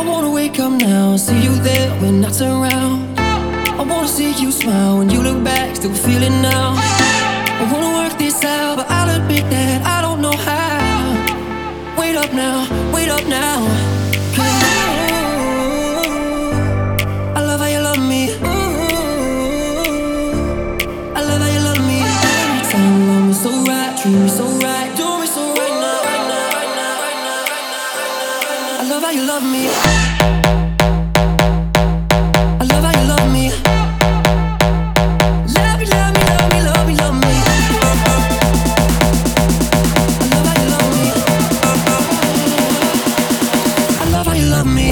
I wanna wake up now and see you there when I turn around. I wanna see you smile when you look back, still feel it now. I wanna work this out, but I'll admit that I don't know how. Wait up now, wait up now. 'Cause I love how you love me. I love how you love me. Every time you love me so right, treat me so right, do me so right now, right now, right now, right now, right now, right now. I love how you love me. I love how you love me. Love me, love me, love me, love me, love me. I love how you love me. I love how you love me.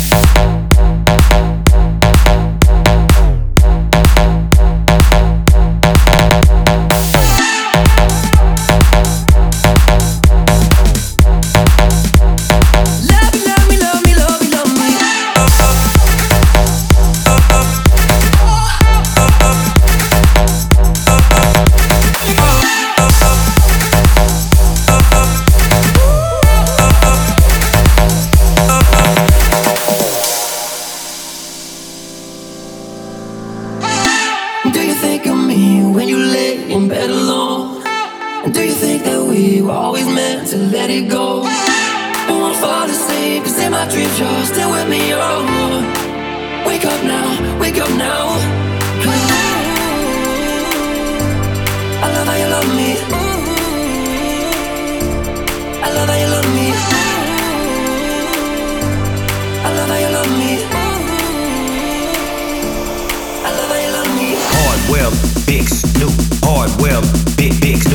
Do you think of me when you lay in bed alone? And do you think that we were always meant to let it go? Don't wanna fall asleep, 'cause in my dreams you're still with me, oh. Wake up now, wake up now. 'Cause I love how you love me. I love how you love me. I love how you love me. I love how you love me. Hardwell, big Snoop, Hardwell, big